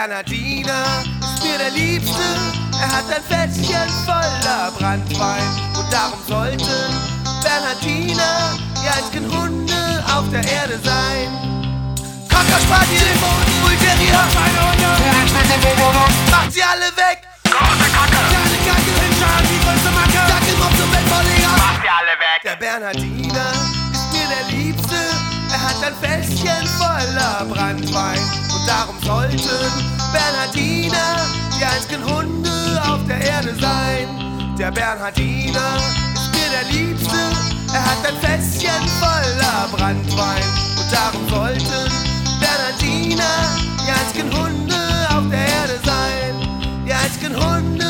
Bernhardiner ist mir der Liebste, er hat ein Fässchen voller Branntwein. Und darum sollten Bernhardiner die einzigen Hunde auf der Erde sein. Cocker, Spaniel, Bullterrier, macht sie alle weg! Große Kacke! Kleine Kacke, hinschauen, die größte Macke! Dackelmops und Bettvorleger! Macht sie alle weg! Der Bernhardiner ist mir der Liebste, er hat ein Fässchen voller Branntwein. Und darum sollten Bernhardiner die einzigen Hunde auf der Erde sein. Der Bernhardiner ist mir der Liebste, er hat ein Fässchen voller Branntwein. Und darum sollten Bernhardiner die einzigen Hunde auf der Erde sein. Die einzigen Hunde